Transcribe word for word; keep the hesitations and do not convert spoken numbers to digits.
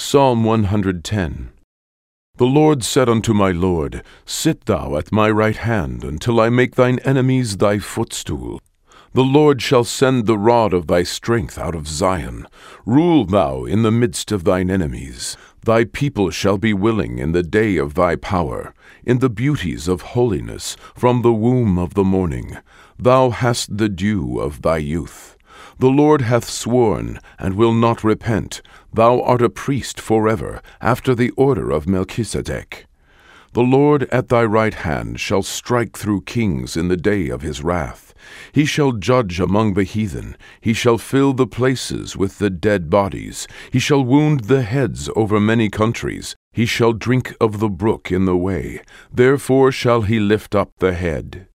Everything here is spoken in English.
Psalm one hundred ten. The Lord said unto my Lord, Sit thou at my right hand, until I make thine enemies thy footstool. The Lord shall send the rod of thy strength out of Zion. Rule thou in the midst of thine enemies. Thy people shall be willing in the day of thy power, in the beauties of holiness, from the womb of the morning. Thou hast the dew of thy youth. The Lord hath sworn, and will not repent. Thou art a priest forever, after the order of Melchizedek. The Lord at thy right hand shall strike through kings in the day of his wrath. He shall judge among the heathen. He shall fill the places with the dead bodies. He shall wound the heads over many countries. He shall drink of the brook in the way. Therefore shall he lift up the head.